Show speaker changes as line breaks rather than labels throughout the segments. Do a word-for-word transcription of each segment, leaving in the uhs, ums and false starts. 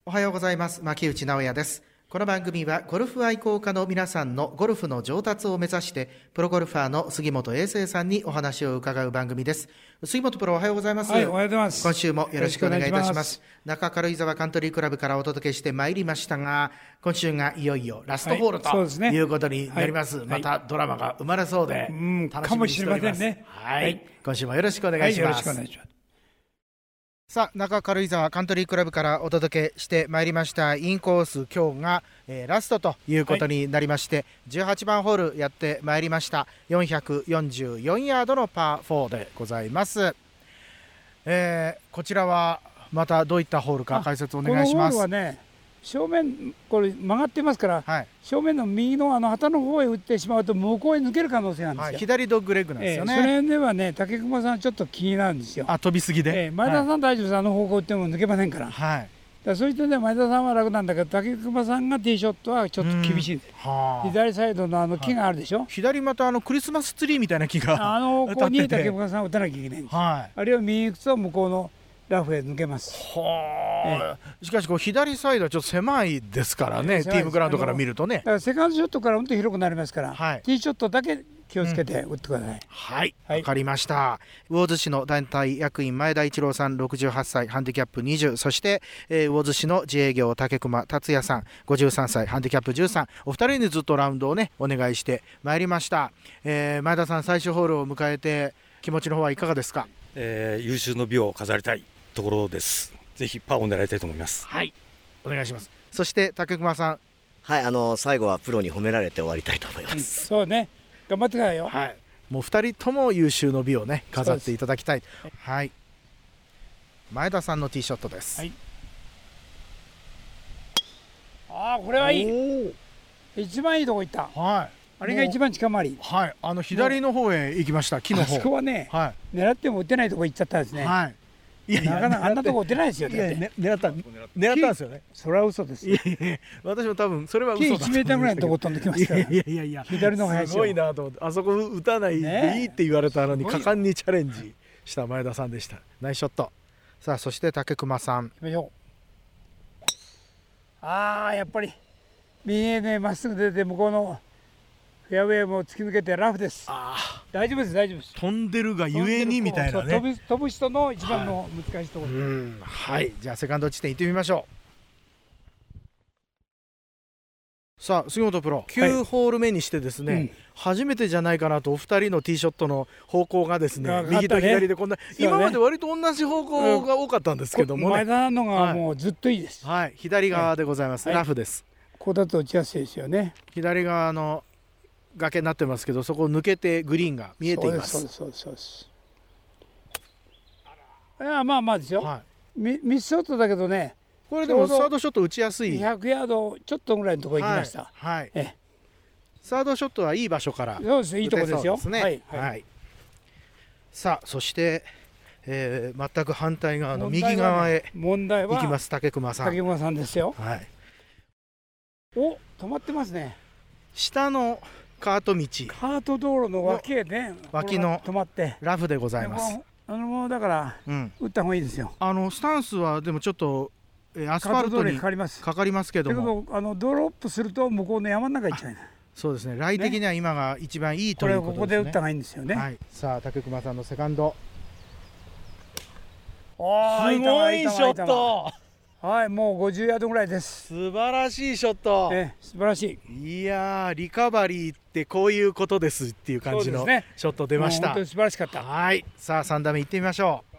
おはようございます。牧内直也です。この番組はゴルフ愛好家の皆さんのゴルフの上達を目指してプロゴルファーの杉本英生さんにお話を伺う番組です。杉本プロ、おはようございます。
はい、おはようございます。
今週もよろしくお願いいたします。中軽井沢カントリークラブからお届けしてまいりましたが、今週がいよいよラストホールと、はいね、いうことになります、はい、またドラマが生まれそうで、
うん
楽しみにしております。
ね、
はい、はい、今週もよろしくお願いします。
はい、よろしくお願いします。
さあ、中軽井沢カントリークラブからお届けしてまいりましたインコース、今日が、えー、ラストということになりまして、はい、じゅうはちばんホールやってまいりました。よんひゃくよんじゅうよんヤードのパーフォーでございます。えー、こちらはまたどういったホールか解説お願いします。
このホールはね、正面これ曲がってますから、はい、正面の右のあの旗の方へ打ってしまうと向こうへ抜ける可能性なんですよ、はい、
左ドッグレッグなんですよね、
えー、それではね、竹熊さんちょっと気になるんですよ。
あ、飛びすぎで、
えー、前田さん大丈夫です、はい、あの方向打っても抜けませんから、はい、だからそういった点で前田さんは楽なんだけど、竹熊さんがティーショットはちょっと厳しいんです。左サイドのあの木があるでしょ、はい、
左またあのクリスマスツリーみたいな木が
あの方向に竹熊さんは打たなきゃいけないんです、はい、あるいは右行くと向こうのラフへ抜けます。
はあ、しかしこう左サイドはちょっと狭いですからね、ティームグラウンドから見るとね。だ
からセカンドショットからうんと広くなりますから、はい、ティーショットだけ気をつけて打ってください。うん、
はい、わ、はい、かりました。魚津市の団体役員前田一郎さんろくじゅうはっさい、ハンディキャップにじゅう、そして、えー、魚津市の自営業竹熊達也さんごじゅうさんさい、ハンディキャップじゅうさん、お二人にずっとラウンドをねお願いしてまいりました。えー、前田さん、最終ホールを迎えて気持ちの方はいかがですか？
えー、優秀の美を飾りたいところです。ぜひパーを狙いたいと思います。
はい、お願いします。そして竹熊さん。
はい、あの最後はプロに褒められて終わりたいと思います。うん、
そうね、頑張ってくださいよ。
はい、もうふたりとも優秀の美をね飾っていただきたい。はい、前田さんのティーショットです。はい、
ああ、これはいい、一番いいとこ行った。はい、あれが一番近回り。
はい、あの左の方へ行きました。木の方。
あそこはね、はい、狙っても打てないとこ行っちゃったんですね。はい、いやいや、なかなかあんなとこ打てないですよ。
いやいや、ね、狙った狙ったんですよね。
それは嘘です。
いやいや、私も多分それは嘘だと思うんですけど。
いちメーターぐらいのとこ飛んできましたから。いやいやいや、左の林を。
すごいなと思って、あそこ打たないでいいって言われたのに果敢にチャレンジした前田さんでした。ナイスショット。さあ、そして竹熊さん。行きましょ
う。ああ、やっぱり右へね、まっすぐ出て向こうのフェアウェイも突き抜けてラフです。ああ、大丈夫です、大丈夫です。
飛んでるがゆえにみたいなね。
飛ぶ、飛ぶ人の一番の難しいところ。
はい、うん、はい、じゃあセカンド地点行ってみましょう。さあ、杉本プロ、きゅうホール目にしてですね、はい、うん、初めてじゃないかなとお二人のティーショットの方向がですね、右と左でこんな、ね、今まで割と同じ方向が多かったんですけどもね、
前田のがもうずっといいです。
はい、はい、左側でございます、はい、ラフです。
こうだと打ちやすいですよね。
左側の崖になってますけど、そこを抜けてグリーンが見えています。
そうですそうですそうです。いや、まあまあですよ、はい、ミ, ミスショットだけどね、
これでもサードショット打ちやすい。
ひゃくヤードちょっとぐらいのところ行きました。はい、はい、え
サードショットはいい場所から打てそうですね。
いいとこですよ。はい、はい
はい、さあ、そして、えー、全く反対側の右側へ行きます。竹熊さん。
竹熊さんですよ。
はい、
お、止まってますね。
下のカート道、
カート道路の脇へね、
脇の
止まって
ラフでございます。
あのもうだから、うん、打った方がいいですよ。あ
のスタンスはでもちょっとアスファルトにかかりますかかりますけども、
けどあのドロップすると向こうの山の中行っちゃう。
そうですね、ライ的には今が一番いいということですね。
これここで打った方がいいんですよね。はい、
さあ、竹熊さんのセカンド。
すごいショット。はい、もうごじゅうヤードぐらいです。
素晴らしいショット。
ええ、素晴らし
い。いやー、リカバリーってこういうことですっていう感じのショット出ました。
本当に素晴らしかった。
はい、さあさん打目行ってみましょう。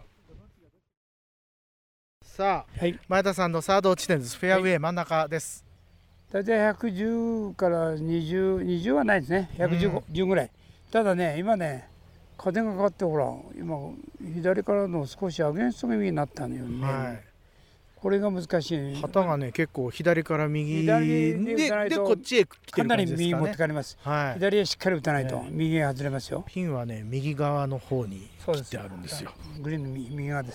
さあ、はい、前田さんのサード地点です。フェアウェイ、はい、真ん中です。
大体ひゃくじゅうからにじゅう、にじゅうはないですね。ひゃくじゅう、うん、ぐらい。ただね、今ね、風がかかってほら、今左からの少しアゲンスト気味になったのよね。はい、これが難しい、ね、
旗がね、結構左から右 で, でこっちへ来てる感じですかね。かなり
右持ってかれます、はい、左へしっかり打たないと右へ外れますよ。
ピンはね、右側の方に切ってあるんですよ。
グリーンの右側です。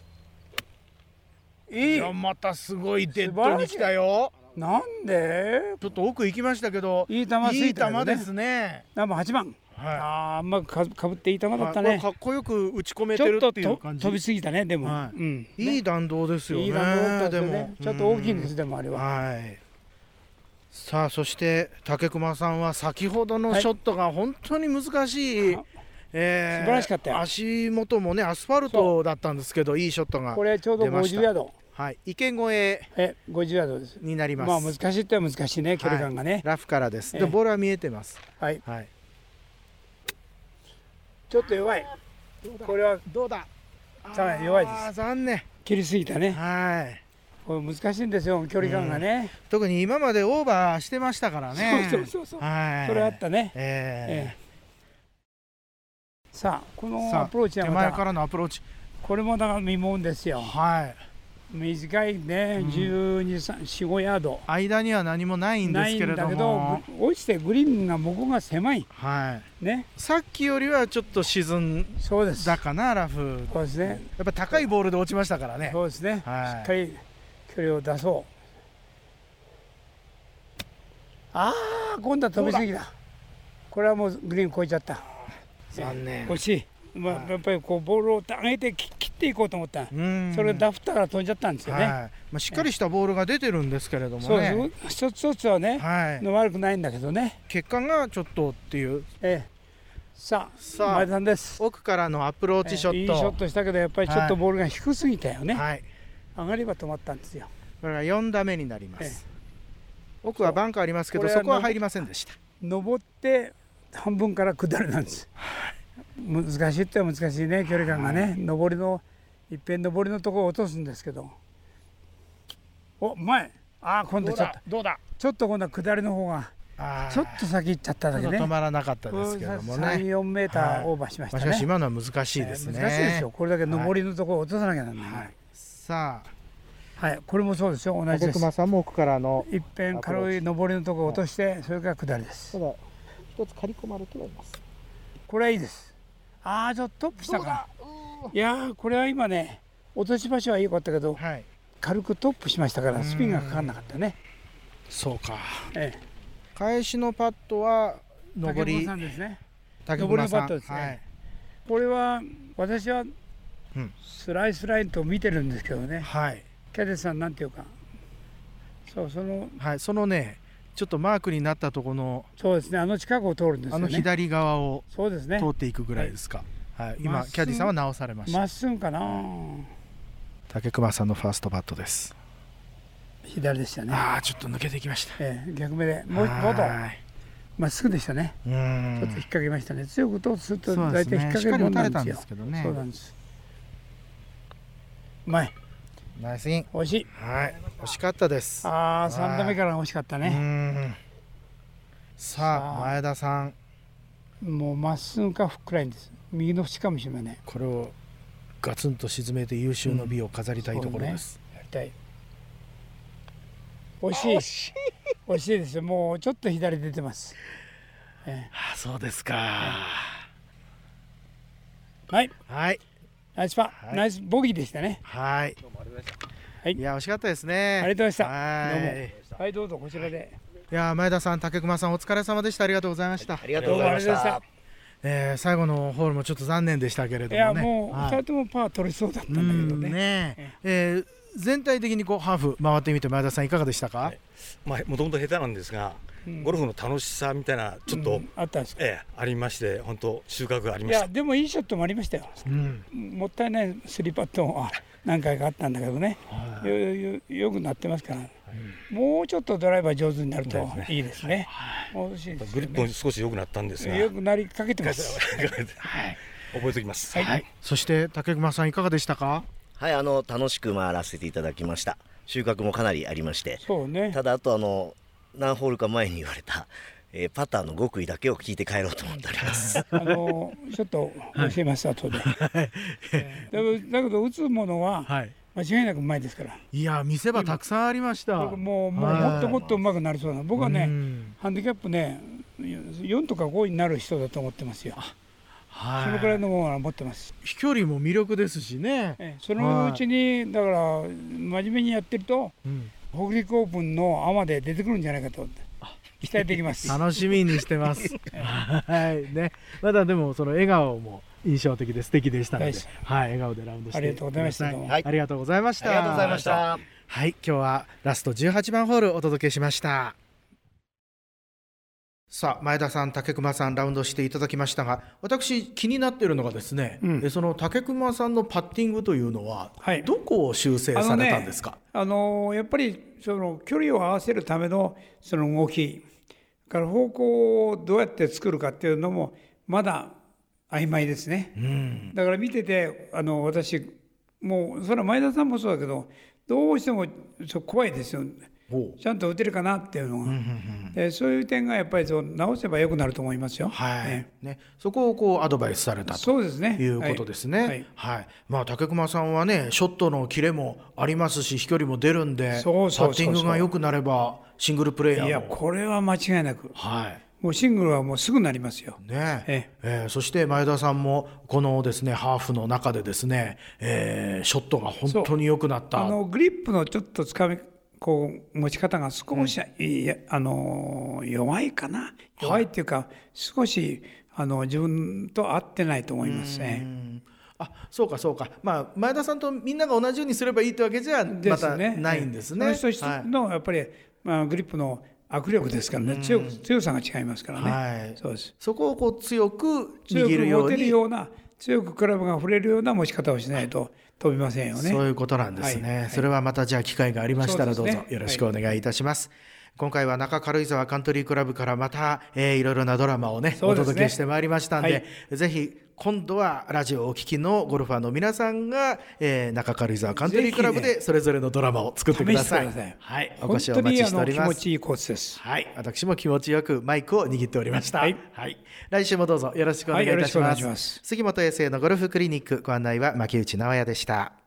はい、いい。いや、またすごいデッドに来たよ。
なんで
ちょっと奥行きましたけど、
いい球ついたけどね。
いい球ですね。
ナンバーはちばん。
はい、
ああ、あんまかかぶっていい球だったね。
はい、かっこよく打ち込めてる
ちょっと
っていう感じ。
飛びすぎたね、でも、
はい、
うん、
いい弾道ですよね。
いい弾道だったんですよね。
でも
ちょっと大きいんです、でもあれは。
はい。さあ、そして武隈さんは先ほどのショットが本当に難しい、
はい、
えー、
素晴らしかったよ。
足元もねアスファルトだったんですけど、いいショットが出ました。
これちょうどごじゅうヤード、
はい、池越え
えごじゅうヤードです
になります。
まあ難しいっては難しいね、距離感がね、
はい、ラフからです。
え
でボールは見えてます。
はい、
はい、
ちょっと弱い。これは
どうだ。
弱いです。
残念。
切りすぎたね。
はい。
これ難しいんですよ、距離感がね、うん、
特に今までオーバーしてましたからね。
そうそうそうそう、
はい、
それあったね、
えー
えー、さあこのアプローチは
手前からのアプローチ、
これもだから見もんですよ。
はい、
短いね、うん、じゅうに、よん、ごヤード
間には何もないんですけれども、
ないんだけど落ちてグリーンが向こうが狭い、
はい
ね、
さっきよりはちょっと沈んだかな、ラフ。
そうですね、
やっぱ高いボールで落ちましたからね。
そうですね、
はい、
しっかり距離を出そう。ああ、今度は飛びすぎだ。これはもうグリーン越えちゃった。
残念。
惜しい。まあ、やっぱりこうボールを上げて切っていこうと思った。それがダフったから飛んじゃったんですよね。はい、
まあ、しっかりしたボールが出てるんですけれどもね。
そうです。一つ一つはね、はい、の悪くないんだけどね。
結果がちょっとっていう。
ええ、さあ、さあ前田さんです。
奥からのアプローチショット。
ええ、いいショットしたけどやっぱりちょっとボールが低すぎたよね。
はい、
上がれば止まったんですよ。
これがよん打目になります。ええ、奥はバンカーありますけど、そこは入りませんでした。
上って半分から下りなんです。難しいっては難しいね、距離感がね。上りのいっぺん上りのところを落とすんですけど。お、前。ああ、今度ちょっと
どうだ。
ちょっと今度は下りの方がちょっと先行っちゃっただけね。
止まらなかったですけどもね。
さん、よんメーターオーバーしましたね。
しかし今のは難しいですね。
難しいですよ。これだけ上りのところを落とさなきゃならない。
はい、さ
あ、はい、これもそうですよ。同じです。
武隈さんも奥からの
いっぺん軽い上りのところを落として、それから下りです。
ただ一つ刈り込まれてはいます。
これはいいです。ああ、ちょっとトップしたか。いやー、これは今ね、落とし場所はいいかったけど、はい、軽くトップしましたからスピンがかからなかったね。
そうか。
ええ、
返しのパットは上り。
武隈さんですね。
上
りのパットですね。はい、これは私はスライスラインと見てるんですけどね。はい、キャディさんなんていうか、そうその
はい、そのね。ちょっとマークになったところの、
そうですね、あの近くを通るんですよね。
あの左側を
そうですね、
通っていくぐらいですか。はいはい、今キャディさんは直されました。
まっすぐかな。
武隈さんのファーストバットです。
左でしたね。
ああ、ちょっと抜けてきました。
ええ、逆目でもう一歩とまっすぐでしたね。ちょっと引っ掛けましたね。強く通すと大体引っ掛けるもんなんですよ。そうなんです。うまい。
ナイスイン。
惜しい。
はい、惜しかったです。
ああ、さん打目から惜しかったね。
さあ、前田さん。
もうまっすぐかフックラインです。右の縁かもしれないね。
これをガツンと沈めて優秀の美を飾りたいところです。
うん、ね、やりたい。惜しい。惜しい。惜しいですよ。もうちょっと左出てます。
ええ、あ、そうですか。
はい。
はい。
ナイスパー、はい、ナイスボギーでしたね。
はい。はい、いや惜しかったですね。
ありがとうございました。はい、どうも。はい、どうぞこちらで。
いや前田さん、武隈さんお疲れ様でした。ありがとうございました。
ありがとうございました。
えー、最後のホールもちょっと残念でしたけれどもね。い
やもうふたりともパー取れそうだったんだけどね。
ねえー、全体的にこうハーフ回ってみて前田さんいかがでしたか。はい、
まあもともと下手なんですが、うん、ゴルフの楽しさみたいなちょっと、うん、
あったんですか。
ええ、ありまして本当収穫がありました。
いやでもいいショットもありましたよ。うん、もったいないスリーパットも何回かあったんだけどね。よ, よ, よくなってますから。うん、もうちょっとドライバー上手になるといいですね。もう少しですね。
グリップも少し良くなったんですが。
良くなりかけてます。
はい、覚えておきます。
はい。はい、そして武隈さんいかがでしたか。
はい、あの楽しく回らせていただきました。収穫もかなりありまして。
そうね。
ただあとあの何ホールか前に言われた、えー、パターの極意だけを聞いて帰ろうと思っております。
あのちょっと教えます、後で。えー、だけど打つものは。はい、間違いなくうまいですから。
いや見せ場たくさんありました。
もうもうもっともっとうまくなりそうな。僕はねハンディキャップねよんとかごになる人だと思ってますよ。はい、そのくらいのものは持ってます。
飛距離も魅力ですしね。
えそのうちにだから真面目にやってると、うん、北陸オープンのアマで出てくるんじゃないかと思って。 期待できます。
楽しみにしてます。はいね。まだでもその笑顔も印象的で素敵でしたので、はい、笑顔でラウンドして
ありがとうございました。
はい、ありがとうございました。
ありがとうございました。
はい、今日はラストじゅうはちばんホールお届けしました。さあ前田さん、武隈さんラウンドしていただきましたが、私気になっているのがですね、うん、その武隈さんのパッティングというのは、はい、どこを修正されたんですか？
あのね、あのやっぱりその距離を合わせるためのその動きから方向をどうやって作るかっていうのもまだ曖昧ですね、うん、だから見ててあの私もうそれは前田さんもそうだけどどうしても怖いですよ。ちゃんと打てるかなっていうのが、うんうんうん、でそういう点がやっぱりそう直せばよくなると思いますよ。
はいねね、そこをこうアドバイスされたということですね。はいはい、まあ、武隈さんはねショットのキレもありますし飛距離も出るんで、そうそうそうそう、パッティングが良くなればシングルプレーヤーも、いやこれは間違いなく、はい、もうシングルはもうすぐなりますよ。ねええー、そして前田さんもこのですねハーフの中でですね、えー、ショットが本当に良くなった。あの
グリップのちょっとつかみこう持ち方が少し、うん、あの弱いかな、弱いっていうか、はい、少しあの自分と合ってないと思いますね。
あ、そうかそうか、まあ、前田さんとみんなが同じようにすればいいってわけじゃまたないんですね。
その人のやっぱり、まあ、グリップの握力ですからね、強く強さが違いますからね、はい、そうです。
そこをこう強く握るように、強く持てるような、
強くクラブが触れるような持ち方をしないと飛びませんよね。
そういうことなんですね、はいはい、それはまたじゃあ機会がありましたらどうぞよろしくお願いいたします、はい。今回は中軽井沢カントリークラブからまた、えー、いろいろなドラマをねお届けしてまいりましたんで、はい、ぜひ今度はラジオをお聞きのゴルファーの皆さんが、えー、中軽井沢カントリークラブでそれぞれのドラマを作ってください。
ね、
はい、お越しお待ちしております。
本当にあの気持ちいいコースです。
はい、私も気持ちよくマイクを握っておりました。はい、はい、来週もどうぞよろしくお願いいたします。はい、杉本衛生のゴルフクリニック、ご案内は牧内直也でした。